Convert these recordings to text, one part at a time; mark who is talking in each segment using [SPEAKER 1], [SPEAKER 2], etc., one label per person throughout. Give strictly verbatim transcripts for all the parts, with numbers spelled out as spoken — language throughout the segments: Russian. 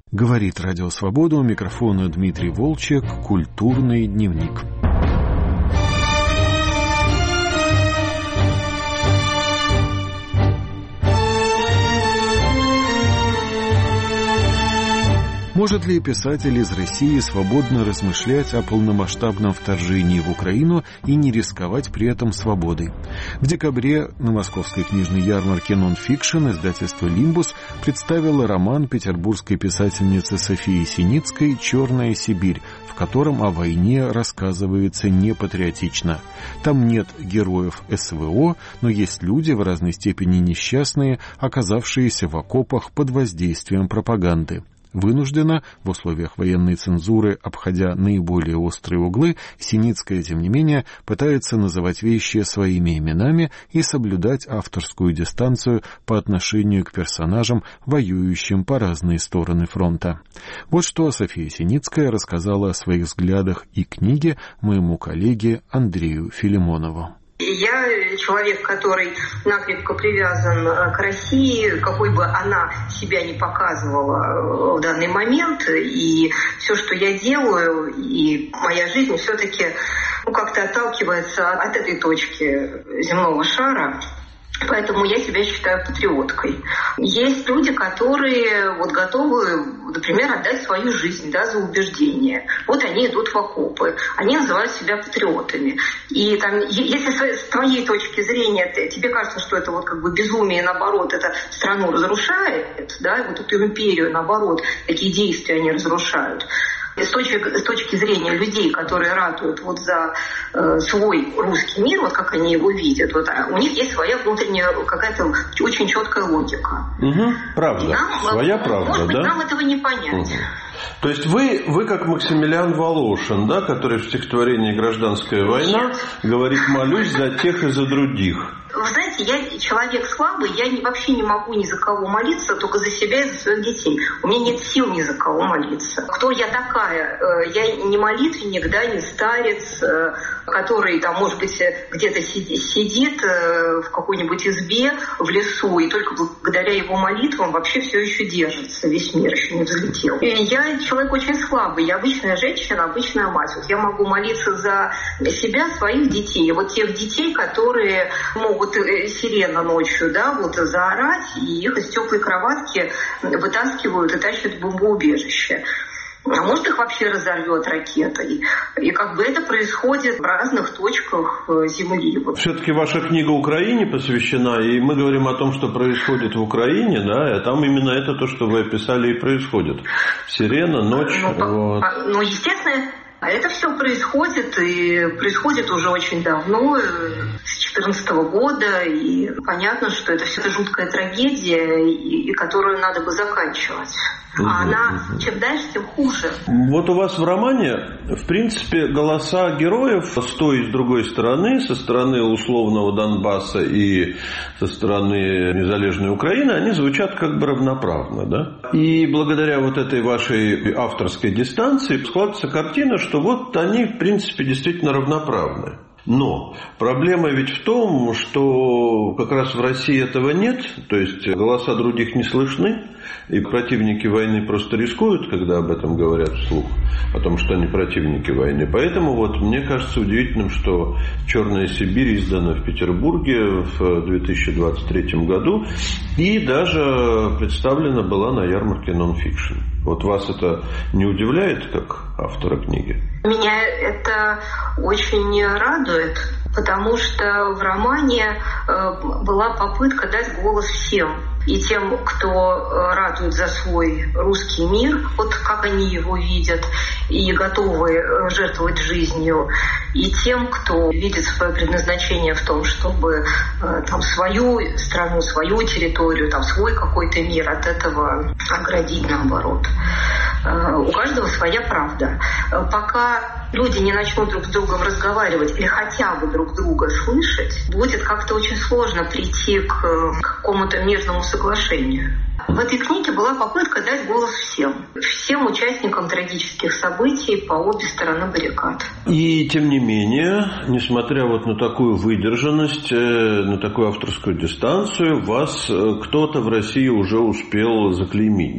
[SPEAKER 1] Говорит Радио Свобода, у микрофона Дмитрий Волчек, «Культурный дневник». Может ли писатель из России свободно размышлять о полномасштабном вторжении в Украину и не рисковать при этом свободой? В декабре на московской книжной ярмарке «Нонфикшн» издательство «Лимбус» представило роман петербургской писательницы Софии Синицкой «Черная Сибирь», в котором о войне рассказывается непатриотично. Там нет героев СВО, но есть люди в разной степени несчастные, оказавшиеся в окопах под воздействием пропаганды. Вынуждена, в условиях военной цензуры, обходя наиболее острые углы, Синицкая, тем не менее, пытается называть вещи своими именами и соблюдать авторскую дистанцию по отношению к персонажам, воюющим по разные стороны фронта. Вот что София Синицкая рассказала о своих взглядах и книге моему коллеге Андрею Филимонову.
[SPEAKER 2] Я человек, который накрепко привязан к России, какой бы она себя ни показывала в данный момент. И все, что я делаю, и моя жизнь все-таки ну, как-то отталкивается от этой точки земного шара. Поэтому я себя считаю патриоткой. Есть люди, которые вот готовы, например, отдать свою жизнь, да, за убеждения. Вот они идут в окопы, они называют себя патриотами. И там, если с твоей точки зрения тебе кажется, что это вот как бы безумие, наоборот, это страну разрушает, да, вот эту империю, наоборот, такие действия они разрушают. С точки, с точки зрения людей, которые ратуют вот за э, свой русский мир, вот как они его видят, вот, у них есть своя внутренняя какая-то очень четкая логика.
[SPEAKER 3] Угу, правда.
[SPEAKER 2] Нам,
[SPEAKER 3] своя правда,
[SPEAKER 2] может быть,
[SPEAKER 3] да?
[SPEAKER 2] нам этого не понять.
[SPEAKER 3] Угу. То есть вы, вы как Максимилиан Волошин, да, который в стихотворении «Гражданская война» говорит «молюсь за тех и за других».
[SPEAKER 2] Вы знаете, я человек слабый, я не, вообще не могу ни за кого молиться, только за себя и за своих детей. У меня нет сил ни за кого молиться. Кто я такая? Я не молитвенник, да, не старец, который, там, может быть, где-то сидит в какой-нибудь избе в лесу, и только благодаря его молитвам вообще все еще держится, весь мир еще не взлетел. И я человек очень слабый, я обычная женщина, обычная мать. Вот я могу молиться за себя, своих детей, вот тех детей, которые могут вот сирена ночью, да, вот заорать, и их из теплой кроватки вытаскивают и тащат в бомбоубежище. А может, их вообще разорвет ракетой. И как бы это происходит в разных точках Земли.
[SPEAKER 3] Все-таки ваша книга Украине посвящена, и мы говорим о том, что происходит в Украине, да, а там именно это то, что вы описали, и происходит. Сирена, ночь.
[SPEAKER 2] Ну,
[SPEAKER 3] вот.
[SPEAKER 2] ну естественно, а это все происходит, и происходит уже очень давно, с две тысячи четырнадцатого года, и понятно, что это все жуткая трагедия, и, и которую надо бы заканчивать. А она чем дальше, тем хуже.
[SPEAKER 3] Вот у вас в романе, в принципе, голоса героев с той и с другой стороны, со стороны условного Донбасса и со стороны незалежной Украины, они звучат как бы равноправно, да? И благодаря вот этой вашей авторской дистанции складывается картина, что вот они, в принципе, действительно равноправны. Но проблема ведь в том, что как раз в России этого нет, то есть голоса других не слышны, и противники войны просто рискуют, когда об этом говорят вслух, о том, что они противники войны. Поэтому вот мне кажется удивительным, что «Черная Сибирь» издана в Петербурге в две тысячи двадцать третьем году и даже представлена была на ярмарке «Нонфикшн». Вот вас это не удивляет, как автора книги?
[SPEAKER 2] Меня это очень радует, потому что в романе была попытка дать голос всем. И тем, кто ратует за свой русский мир, вот как они его видят, и готовы жертвовать жизнью, и тем, кто видит свое предназначение в том, чтобы там, свою страну, свою территорию, там, свой какой-то мир от этого оградить, наоборот. У каждого своя правда. Пока люди не начнут друг с другом разговаривать или хотя бы друг друга слышать, будет как-то очень сложно прийти к какому-то мирному соглашению. В этой книге была попытка дать голос всем. Всем участникам трагических событий по обе стороны баррикад.
[SPEAKER 3] И тем не менее, несмотря вот на такую выдержанность, на такую авторскую дистанцию, вас кто-то в России уже успел заклеймить, да?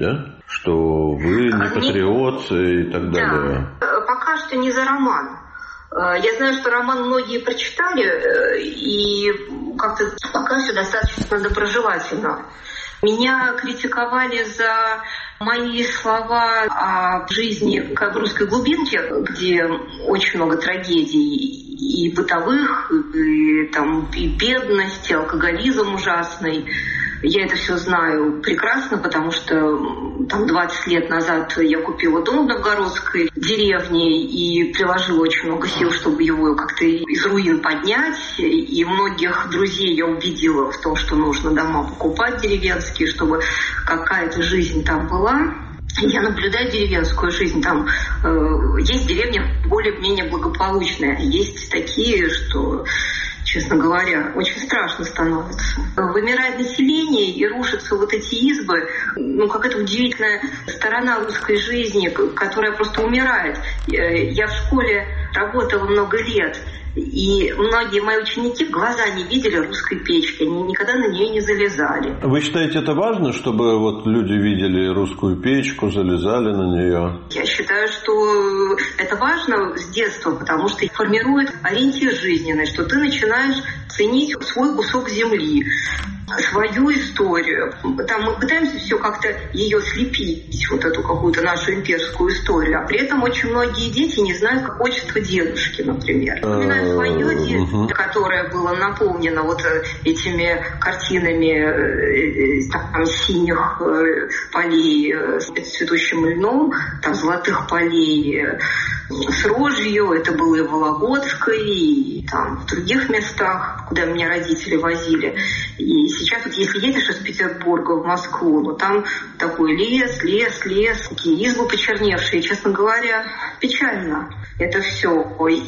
[SPEAKER 3] что вы не патриот и так далее?
[SPEAKER 2] Да, пока что не за роман. Я знаю, что роман многие прочитали, и как-то пока все достаточно доброжелательно. Меня критиковали за мои слова о жизни в русской глубинке, где очень много трагедий и бытовых, и, там, и бедность, и алкоголизм ужасный. Я это все знаю прекрасно, потому что там двадцать лет назад я купила дом в новгородской деревне и приложила очень много сил, чтобы его как-то из руин поднять. И многих друзей я убедила в том, что нужно дома покупать деревенские, чтобы какая-то жизнь там была. Я наблюдаю деревенскую жизнь. Там э, есть деревни более-менее благополучные, а есть такие, что, честно говоря, очень страшно становится. Вымирает население и рушатся вот эти избы. Ну, какая-то удивительная сторона русской жизни, которая просто умирает. Я в школе работала много лет, и многие мои ученики в глаза не видели русской печки, они никогда на нее не залезали.
[SPEAKER 3] Вы считаете, это важно, чтобы вот люди видели русскую печку, залезали на нее?
[SPEAKER 2] Я считаю, что это важно с детства, потому что формирует ориентир жизненный, что ты начинаешь ценить свой кусок земли, свою историю. Там мы пытаемся все как-то ее слепить, вот эту какую-то нашу имперскую историю, а при этом очень многие дети не знают, как отчество дедушки, например. Вспоминаю свое детство, которое было наполнено вот этими картинами там, синих полей с цветущим льном, там, золотых полей с рожью. Это было и в Вологодской, и там, в других местах, куда меня родители возили. И сейчас вот если едешь из Петербурга в Москву, ну там такой лес, лес, лес, такие избы почерневшие, честно говоря, печально это все.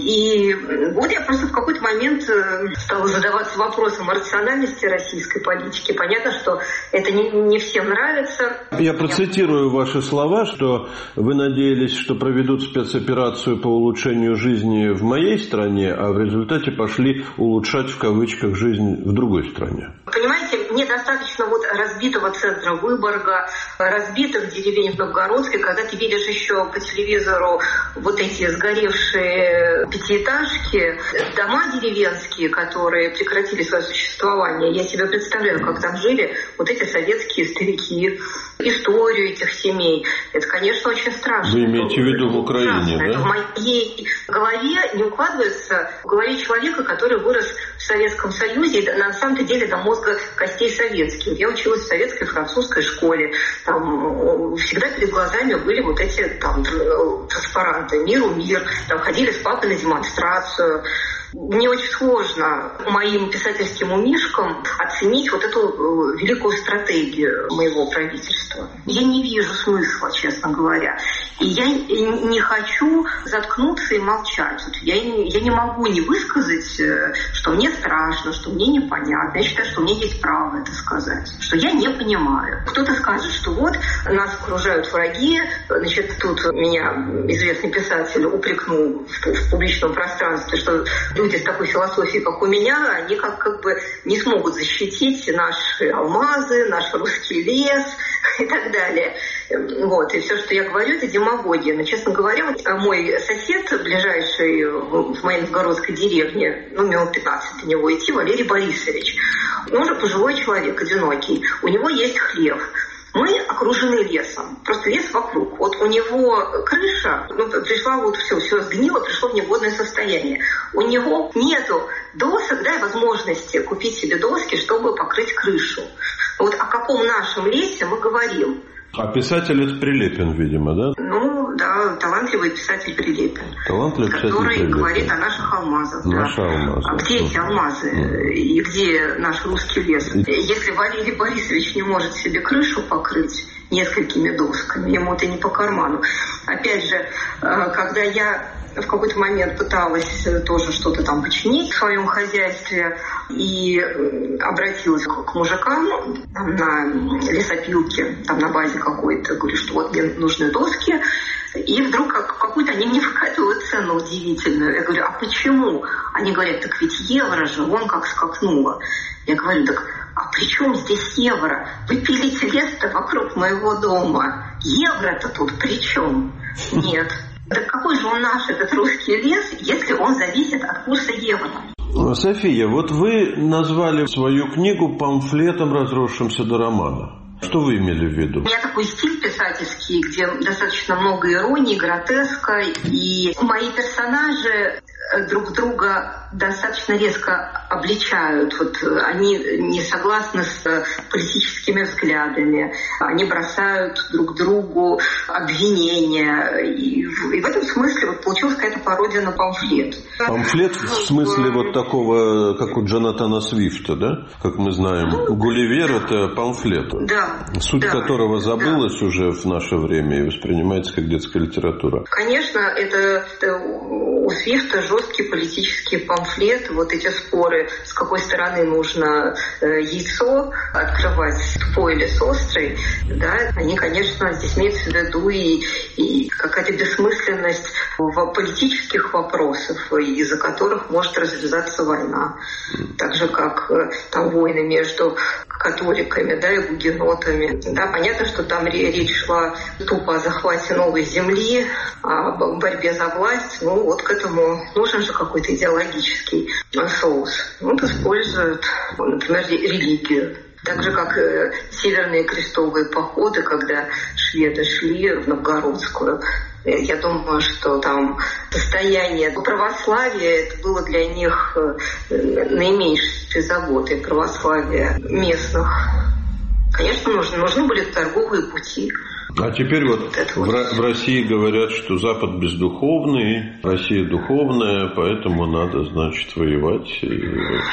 [SPEAKER 2] И вот я просто в какой-то момент стала задаваться вопросом о рациональности российской политики. Понятно, что это не, не всем нравится.
[SPEAKER 3] Я процитирую ваши слова, что вы надеялись, что проведут спецоперацию по улучшению жизни в моей стране, а в результате пошли улучшать в кавычках жизнь в другой стране.
[SPEAKER 2] Понимаете, мне достаточно вот разбитого центра Выборга, разбитых деревень в Новгородской, когда ты видишь еще по телевизору вот эти сгоревшие пятиэтажки, дома деревенские, которые прекратили свое существование. Я себе представляю, как там жили вот эти советские старики, историю этих семей. Это, конечно, очень страшно.
[SPEAKER 3] Вы имеете в виду в Украине,
[SPEAKER 2] страшно.
[SPEAKER 3] да?
[SPEAKER 2] Это в моей голове не укладывается в голове человека, который вырос в Советском Союзе и на самом-то деле до мозга костей советских. Я училась в советской французской школе. Там всегда перед глазами были вот эти там транспаранты «Миру мир». Там ходили с папой на демонстрацию. Мне очень сложно моим писательским умишкам оценить вот эту великую стратегию моего правительства. Я не вижу смысла, честно говоря. И я не хочу заткнуться и молчать. Я не, я не могу не высказать, что мне страшно, что мне непонятно. Я считаю, что у меня есть право это сказать, что я не понимаю. Кто-то скажет, что вот нас окружают враги, значит, тут меня известный писатель упрекнул в, в публичном пространстве, что люди с такой философией, как у меня, они как, как бы не смогут защитить наши алмазы, наш русский лес и так далее. Вот. И все, что я говорю, это демагогия. Но, честно говоря, вот мой сосед, ближайший в моей новгородской деревне, ну, минут пятнадцать до него идти, Валерий Борисович, он же пожилой человек, одинокий. У него есть хлев. Мы окружены лесом, просто лес вокруг. Вот у него крыша, ну, пришла вот все, все сгнило, пришло в негодное состояние. У него нету досок, да, возможности купить себе доски, чтобы покрыть крышу. Вот о каком нашем лесе мы говорим?
[SPEAKER 3] А писатель это Прилепин, видимо, да?
[SPEAKER 2] Ну, да, талантливый писатель Прилепин.
[SPEAKER 3] Талантливый писатель
[SPEAKER 2] который
[SPEAKER 3] Прилепин.
[SPEAKER 2] Говорит о наших алмазах.
[SPEAKER 3] Наши
[SPEAKER 2] да.
[SPEAKER 3] алмазы.
[SPEAKER 2] А где эти алмазы? Mm. И где наш русский лес? Mm. Если Валерий Борисович не может себе крышу покрыть несколькими досками, ему это не по карману. Опять же, когда я в какой-то момент пыталась тоже что-то там починить в своем хозяйстве и обратилась к мужикам там, на лесопилке, там на базе какой-то, говорю, что вот мне нужны доски, и вдруг какую-то они мне выкатывают цену удивительную. Я говорю, а почему? Они говорят, так ведь евро же, вон как скакнуло. Я говорю, так а при чем здесь евро? Вы пилите лес-то вокруг моего дома. Евро-то тут при чем? Нет. Да какой же он наш, этот русский лес, если он зависит от курса евро?
[SPEAKER 3] София, вот вы назвали свою книгу памфлетом, разросшимся до романа. Что вы имели в виду?
[SPEAKER 2] У меня такой стиль писательский, где достаточно много иронии, гротеска, и мои персонажи друг друга достаточно резко обличают. Вот они не согласны с политическими взглядами, они бросают друг другу обвинения. И в, и в этом смысле вот получилась какая-то пародия на памфлет.
[SPEAKER 3] Памфлет в смысле вот такого, как у Джонатана Свифта, да? Как мы знаем, Гулливер — это памфлет.
[SPEAKER 2] Да.
[SPEAKER 3] Суть
[SPEAKER 2] да,
[SPEAKER 3] которого забылась
[SPEAKER 2] да.
[SPEAKER 3] уже в наше время и воспринимается как детская литература.
[SPEAKER 2] Конечно, это, это у Свифта жесткий политический памфлет. Вот эти споры, с какой стороны нужно яйцо открывать, с тупой или с острой, да, они, конечно, здесь имеются в виду и, и какая-то бессмысленность в политических вопросах, из-за которых может развязаться война. Так же, как там войны между католиками, да, и гугенотами. Да, понятно, что там речь шла тупо о захвате новой земли, о борьбе за власть. Ну, вот к этому нужен же какой-то идеологический соус. Вот используют, например, религию. Так же, как и северные крестовые походы, когда шведы шли в Новгородскую. Я думаю, что там состояние православия это было для них наименьшей заботой, православия местных. Конечно, нужны, нужны были торговые пути.
[SPEAKER 3] А теперь вот в, в России говорят, что Запад бездуховный, Россия духовная, поэтому надо, значит, воевать и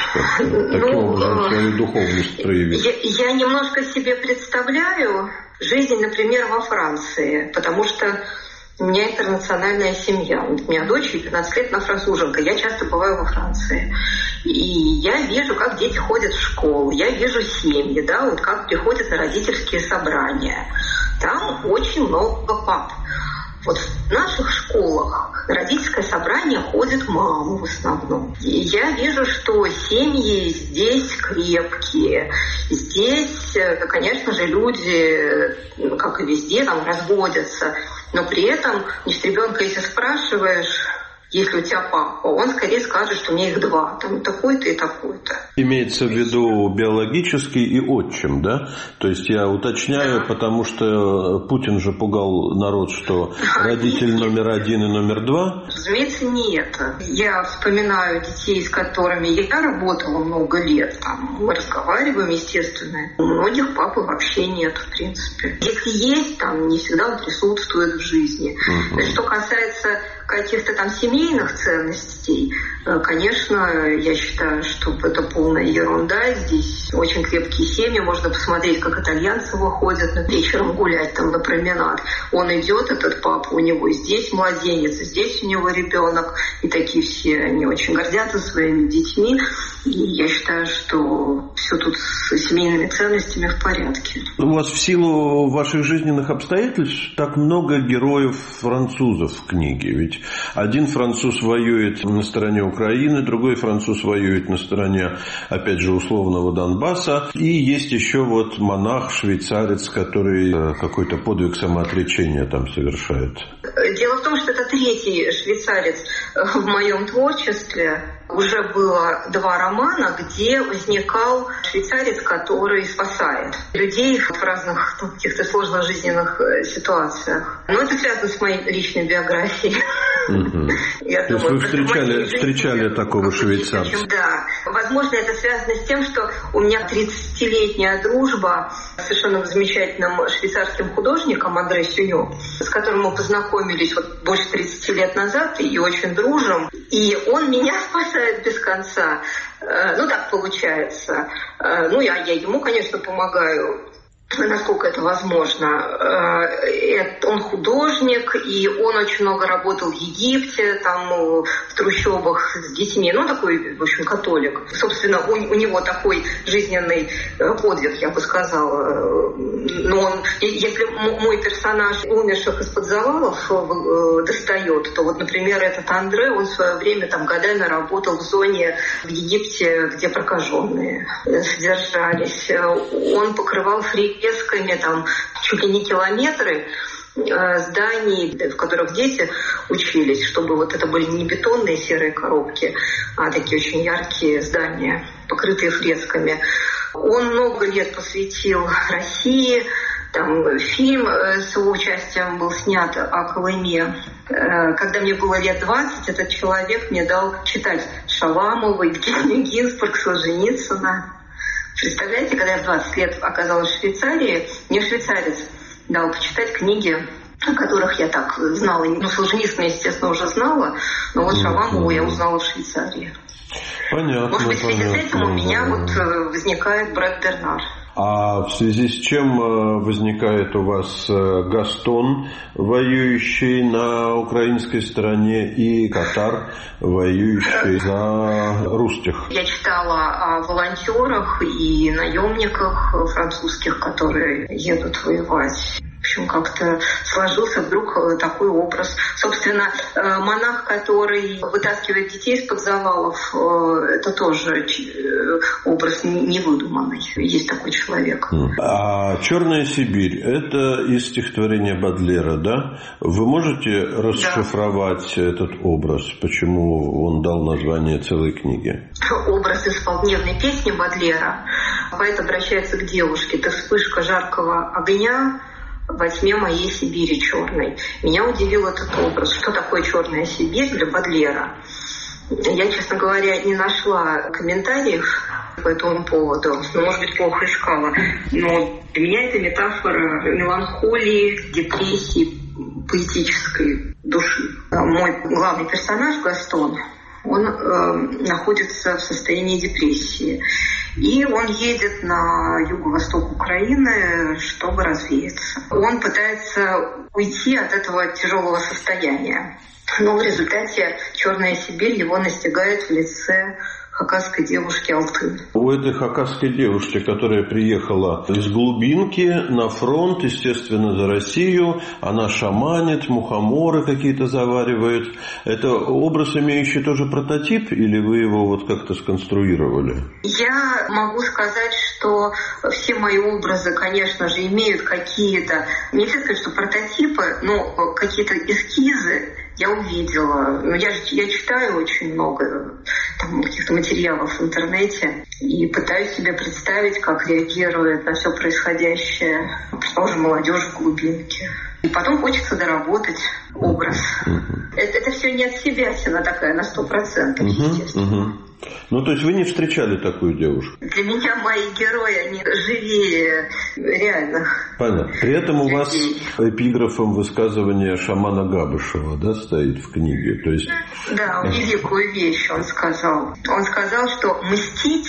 [SPEAKER 3] вот, таким ну, образом свою духовность проявить.
[SPEAKER 2] Я, я немножко себе представляю жизнь, например, во Франции, потому что у меня интернациональная семья. У меня дочь пятнадцать лет, она француженка. Я часто бываю во Франции. И я вижу, как дети ходят в школу. Я вижу семьи, да, вот как приходят на родительские собрания. Там очень много пап. Вот в наших школах на родительское собрание ходят мамы в основном. И я вижу, что семьи здесь крепкие. Здесь, конечно же, люди, как и везде, там разводятся. Но при этом, значит, ребенка, если спрашиваешь, если у тебя папа, он скорее скажет, что у меня их два, там такой-то и такой-то.
[SPEAKER 3] Имеется в виду биологический и отчим, да? То есть я уточняю, да. Потому что Путин же пугал народ, что да, родитель нет. номер один и номер два.
[SPEAKER 2] Разумеется, не это. Я вспоминаю детей, с которыми я работала много лет. Там мы разговариваем, естественно. У многих папы вообще нет, в принципе. Если есть, там не всегда он присутствует в жизни. Угу. Что касается каких-то там семейных ценностей, конечно, я считаю, что это полная ерунда. Здесь очень крепкие семьи. Можно посмотреть, как итальянцы выходят вечером гулять там на променад. Он идет, этот папа, у него здесь младенец, здесь у него ребенок. И такие все, они очень гордятся своими детьми. И я считаю, что все тут с семейными ценностями в порядке.
[SPEAKER 3] У вас в силу ваших жизненных обстоятельств так много героев французов в книге. Ведь один француз воюет на стороне Украины, другой француз воюет на стороне, опять же, условного Донбасса. И есть еще вот монах, швейцарец, который какой-то подвиг самоотречения там совершает.
[SPEAKER 2] Дело в том, что это третий швейцарец в моем творчестве. Уже было два романа, где возникал швейцарец, который спасает людей в разных ну, каких-то сложных жизненных ситуациях. Но это связано с моей личной биографией.
[SPEAKER 3] Mm-hmm. Я То думаю, есть вы встречали, встречали такого швейцарца?
[SPEAKER 2] Да. Возможно, это связано с тем, что у меня тридцатилетняя дружба с совершенно замечательным швейцарским художником Андре Сюньо, с которым мы познакомились вот больше тридцати лет назад и очень дружим. И он меня спасает без конца. Ну, так получается. Ну, я, я ему, конечно, помогаю. насколько это возможно. Он художник, и он очень много работал в Египте, там в трущобах с детьми. Ну, такой, в общем, католик. Собственно, у, у него такой жизненный подвиг, я бы сказала. Но он, если мой персонаж умерших из-под завалов достает, то вот, например, этот Андре, он в свое время там годами работал в зоне в Египте, где прокаженные содержались. Он покрывал фресками там чуть ли не километры зданий, в которых дети учились, чтобы вот это были не бетонные серые коробки, а такие очень яркие здания, покрытые фресками. Он много лет посвятил России. Там фильм с его участием был снят о Колыме. Когда мне было лет двадцать, этот человек мне дал читать Шаламова, Евгения Гинзбург, Солженицына. Представляете, когда я в двадцать лет оказалась в Швейцарии, мне швейцарец дал почитать книги, о которых я так знала. Ну, Солженицына, естественно, уже знала, но вот Шаламову я узнала в Швейцарии.
[SPEAKER 3] Понятно.
[SPEAKER 2] Может быть, в связи с этим у меня вот возникает Брэд Бернар.
[SPEAKER 3] А в связи с чем возникает у вас Гастон, воюющий на украинской стороне, и Катар, воюющий за русских?
[SPEAKER 2] Я читала о волонтерах и наемниках французских, которые едут воевать. В общем, как-то сложился вдруг такой образ. Собственно, монах, который вытаскивает детей из-под завалов, это тоже образ невыдуманный. Есть такой человек.
[SPEAKER 3] А «Черная Сибирь» — это из стихотворения Бодлера, да? Вы можете расшифровать да. этот образ? Почему он дал название целой книге?
[SPEAKER 2] Образ из полдневной песни Бодлера. Поэт обращается к девушке. «Ты вспышка жаркого огня во тьме моей Сибири черной». Меня удивил этот образ. Что такое «Черная Сибирь» для Бодлера? Я, честно говоря, не нашла комментариев по этому поводу. Ну, может быть, плохо искала. Но для меня это метафора меланхолии, депрессии, поэтической души. Мой главный персонаж Гастон, он э, находится в состоянии депрессии. И он едет на юго-восток Украины, чтобы развеяться. Он пытается уйти от этого тяжелого состояния. Но в результате «Черная Сибирь» его настигает в лице хакасской девушки Алтын.
[SPEAKER 3] У этой хакасской девушки, которая приехала из глубинки на фронт, естественно, за Россию, она шаманит, мухоморы какие-то заваривает. Это образ, имеющий тоже прототип, или вы его вот как-то сконструировали?
[SPEAKER 2] Я могу сказать, что все мои образы, конечно же, имеют какие-то, не сказать, что прототипы, но какие-то эскизы я увидела. Но я, я читаю очень много там, каких-то материалов в интернете и пытаюсь себе представить, как реагирует на все происходящее, предположим, молодежь в глубинке. И потом хочется доработать образ. Uh-huh. Это, это все не от себя, она такая на сто процентов, uh-huh. естественно. Uh-huh.
[SPEAKER 3] Ну, то есть вы не встречали такую девушку?
[SPEAKER 2] Для меня мои герои, они живее реальных.
[SPEAKER 3] Понятно. При этом людей. У вас эпиграфом высказывание шамана Габышева, да, стоит в книге? То есть...
[SPEAKER 2] Да, великую вещь он сказал. Он сказал, что мстить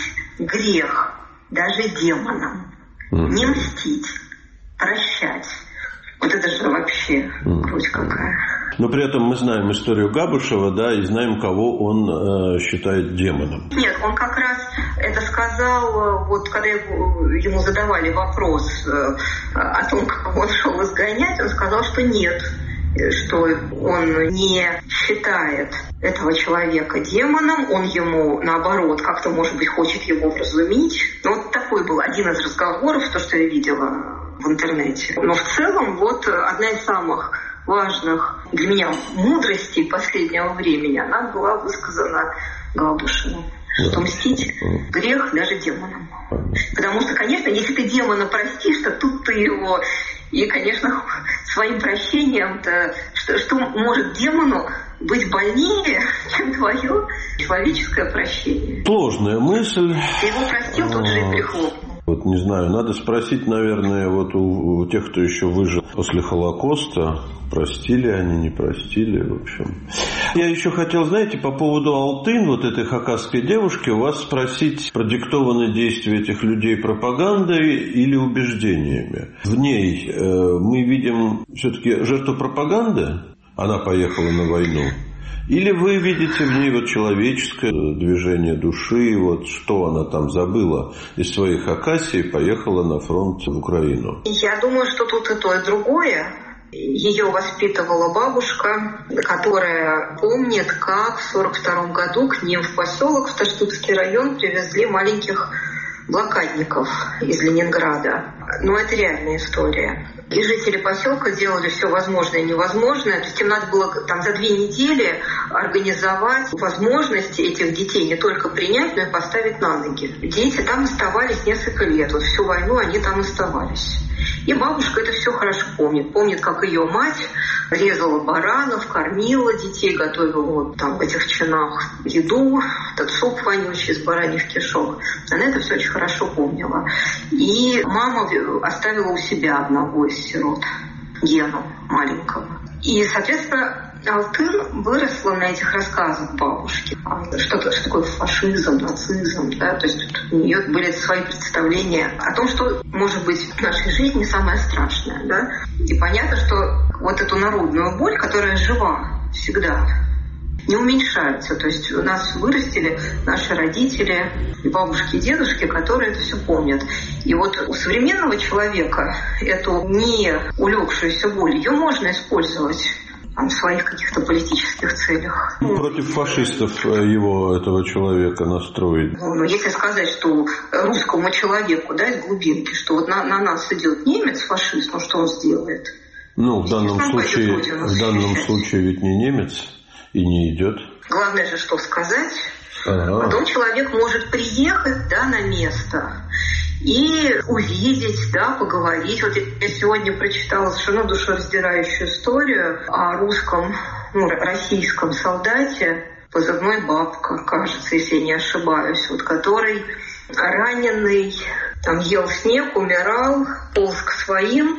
[SPEAKER 2] грех даже демонам. Uh-huh. Не мстить, прощать. Вот это же вообще грудь какая.
[SPEAKER 3] Но при этом мы знаем историю Габышева, да, и знаем, кого он э, считает демоном.
[SPEAKER 2] Нет, он как раз это сказал, вот когда ему задавали вопрос э, о том, как он шел изгонять, он сказал, что нет, что он не считает этого человека демоном, он ему, наоборот, как-то, может быть, хочет его вразумить. Ну, вот такой был один из разговоров, то, что я видела в интернете. Но в целом, вот одна из самых важных для меня мудростей последнего времени, она была высказана Габышевым. Что мстить грех даже демонам. Потому что, конечно, если ты демона простишь, то тут ты его... И, конечно, своим прощением-то... Что, что может демону быть больнее, чем твое человеческое прощение?
[SPEAKER 3] Сложная мысль.
[SPEAKER 2] Ты его простил, тут же и прихлопнул.
[SPEAKER 3] Вот не знаю, надо спросить, наверное, вот у, у тех, кто еще выжил после Холокоста, простили они, не простили, в общем. Я еще хотел, знаете, по поводу Алтын, вот этой хакасской девушки, у вас спросить, продиктованы действия этих людей пропагандой или убеждениями. В ней э, мы видим все-таки жертву пропаганды, она поехала на войну, или вы видите в ней вот человеческое движение души, вот что она там забыла из своих Хакасии и поехала на фронт в Украину?
[SPEAKER 2] Я думаю, что тут и то, и другое. Ее воспитывала бабушка, которая помнит, как в сорок втором году к ним в поселок, в Таштутский район, привезли маленьких блокадников из Ленинграда. Но это реальная история. И жители поселка делали все возможное и невозможное. То есть им надо было там за две недели организовать возможность этих детей не только принять, но и поставить на ноги. Дети там оставались несколько лет. Вот всю войну они там оставались. И бабушка это все хорошо помнит. Помнит, как ее мать резала баранов, кормила детей, готовила там в этих чинах еду, этот суп вонючий из бараньих кишок. Она это все очень хорошо помнила. И мама оставила у себя одного из сирот, Гену маленького. И, соответственно, Алтын выросла на этих рассказах бабушки. Что, что такое фашизм, нацизм, да, то есть у нее были свои представления о том, что может быть в нашей жизни самое страшное, да. И понятно, что вот эту народную боль, которая жива всегда, не уменьшается. То есть у нас вырастили наши родители, и бабушки, и дедушки, которые это все помнят. И вот у современного человека эту не улегшуюся боль, ее можно использовать в своих каких-то политических целях.
[SPEAKER 3] Против фашистов его, этого человека, настроить.
[SPEAKER 2] Ну, если сказать, что русскому человеку, да, из глубинки, что вот на, на нас идет немец, фашист, ну что он сделает?
[SPEAKER 3] Ну, в данном случае, в данном случае ведь не немец и не идет.
[SPEAKER 2] Главное же, что сказать.
[SPEAKER 3] Ага.
[SPEAKER 2] Потом человек может приехать, да, на место и увидеть, да, поговорить. Вот я сегодня прочитала совершенно душераздирающую историю о русском, ну, российском солдате, позывной «Бабка», кажется, если я не ошибаюсь, вот, который раненый, там, ел снег, умирал, полз к своим,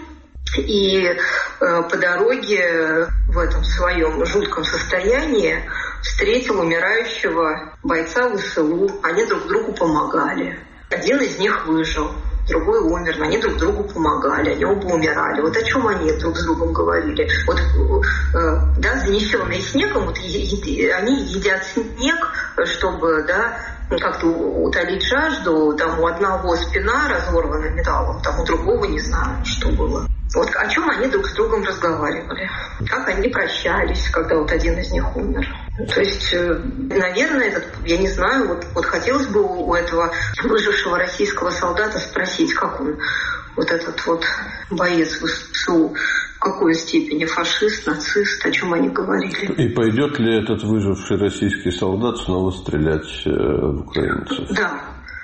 [SPEAKER 2] и э, по дороге в этом своем жутком состоянии встретил умирающего бойца ВСУ. Они друг другу помогали. Один из них выжил, другой умер, но они друг другу помогали, они оба умирали. Вот о чем они друг с другом говорили. Вот, э, да, занесенные снегом, вот, е- они едят снег, чтобы, да, как-то утолить жажду. Там у одного спина разорвана металлом, там у другого не знаю, что было. Вот о чем они друг с другом разговаривали, как они прощались, когда вот один из них умер. То есть, наверное, этот, я не знаю, вот, вот хотелось бы у этого выжившего российского солдата спросить, как он, вот этот вот боец ВСУ, в какой степени фашист, нацист, о чем они говорили.
[SPEAKER 3] И пойдет ли этот выживший российский солдат снова стрелять в украинцев?
[SPEAKER 2] Да.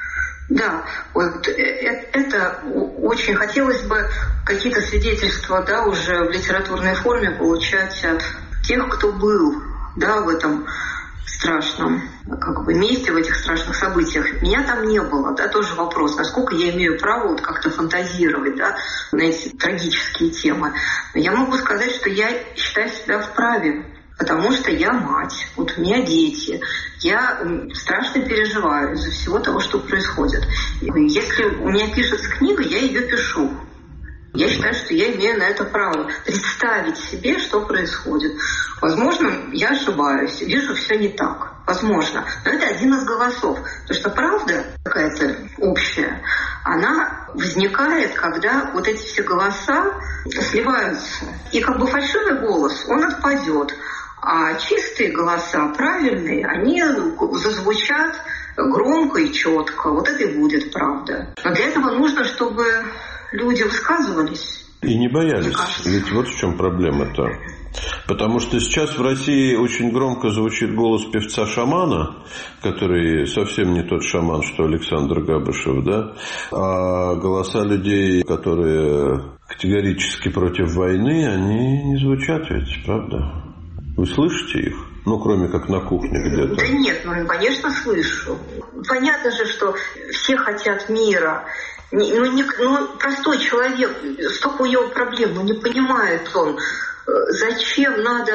[SPEAKER 2] Да, вот это очень хотелось бы какие-то свидетельства, да, уже в литературной форме получать от тех, кто был, да, в этом страшном, как бы, месте, в этих страшных событиях. Меня там не было, да, тоже вопрос, насколько я имею право вот как-то фантазировать, да, на эти трагические темы. Но я могу сказать, что я считаю себя вправе. Потому что я мать, вот у меня дети, я страшно переживаю из-за всего того, что происходит. Если у меня пишется книга, я ее пишу. Я считаю, что я имею на это право представить себе, что происходит. Возможно, я ошибаюсь, вижу все не так. Возможно. Но это один из голосов. Потому что правда какая-то общая, она возникает, когда вот эти все голоса сливаются. И как бы фальшивый голос, он отпадет. А чистые голоса, правильные, они зазвучат громко и четко. Вот это и будет правда. Но для этого нужно, чтобы люди высказывались.
[SPEAKER 3] И не боялись. Ведь вот в чем проблема-то. Потому что сейчас в России очень громко звучит голос певца-шамана, который совсем не тот шаман, что Александр Габышев, да? А голоса людей, которые категорически против войны, они не звучат ведь, правда? Вы слышите их? Ну, кроме как на кухне где-то.
[SPEAKER 2] Да нет, ну, конечно, слышу. Понятно же, что все хотят мира. Ну, не, ну, простой человек, столько у него проблем, ну, не понимает он, зачем надо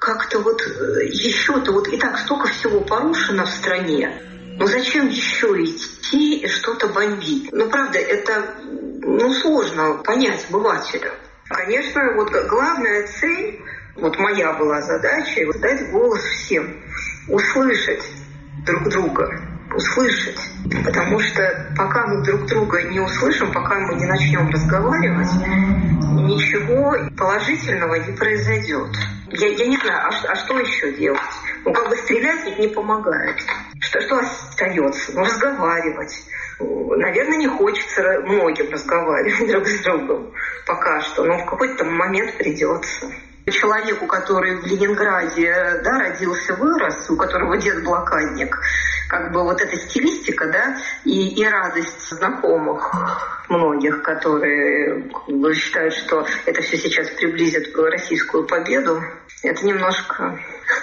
[SPEAKER 2] как-то вот еще-то, вот и так столько всего порушено в стране. Ну зачем еще идти и что-то бомбить? Ну, правда, это ну, сложно понять обывателю. Конечно, вот главная цель, вот моя была задача, дать голос всем, услышать друг друга, услышать. Потому что пока мы друг друга не услышим, пока мы не начнем разговаривать, ничего положительного не произойдет. Я, я не знаю, а, а что еще делать? Ну, как бы стрелять ведь не помогает. Что, что остается? Ну, разговаривать. Наверное, не хочется многим разговаривать друг с другом пока что, но в какой-то момент придется. Человеку, который в Ленинграде, да, родился, вырос, у которого дед блокадник, как бы вот эта стилистика, да, и, и радость знакомых многих, которые как бы считают, что это все сейчас приблизит российскую победу, это немножко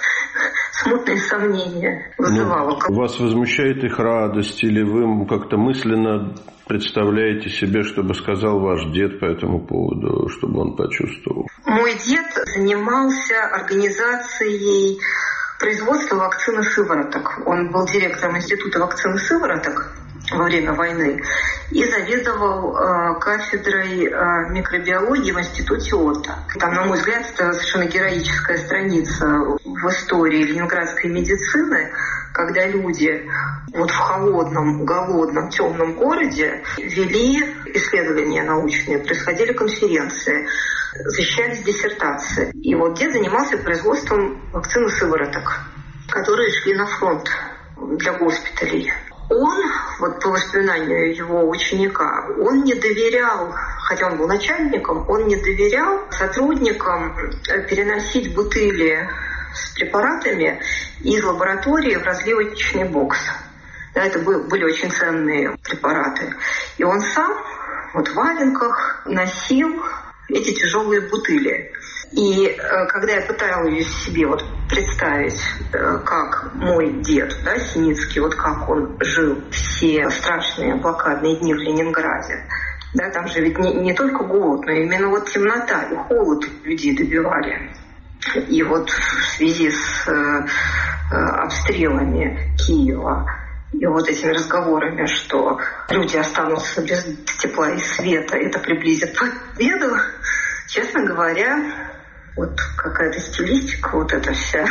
[SPEAKER 2] смутные сомнения вызывало.
[SPEAKER 3] Ну, вас возмущает их радость, или вы как-то мысленно представляете себе, что бы сказал ваш дед по этому поводу, чтобы он почувствовал?
[SPEAKER 2] Мой дед занимался организацией производства вакцин и сывороток. Он был директором Института вакцин и сывороток во время войны и заведовал э, кафедрой э, микробиологии в Институте ОТА. Там, на мой взгляд, это совершенно героическая страница в истории ленинградской медицины, когда люди вот в холодном, голодном, темном городе вели исследования научные, происходили конференции, защищались диссертации. И вот дед занимался производством вакцин и сывороток, которые шли на фронт для госпиталей. Он, вот по воспоминанию его ученика, он не доверял, хотя он был начальником, он не доверял сотрудникам переносить бутыли с препаратами из лаборатории в разливочный бокс. Да, это были очень ценные препараты. И он сам вот в валенках носил эти тяжелые бутыли. И э, когда я пыталась себе вот представить, э, как мой дед, да, Синицкий, вот как он жил все страшные блокадные дни в Ленинграде, да, там же ведь не, не только голод, но именно вот темнота и холод людей добивали. И вот в связи с э, э, обстрелами Киева и вот этими разговорами, что люди останутся без тепла и света, это приблизит победу, честно говоря, вот какая-то стилистика, вот эта вся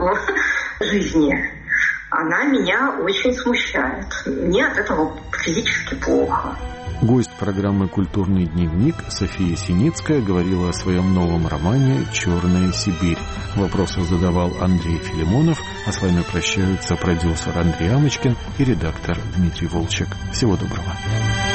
[SPEAKER 2] в жизни, она меня очень смущает. Мне от этого физически плохо.
[SPEAKER 1] Гость программы «Культурный дневник» София Синицкая говорила о своем новом романе «Черная Сибирь». Вопросы задавал Андрей Филимонов, а с вами прощаются продюсер Андрей Амочкин и редактор Дмитрий Волчек. Всего доброго.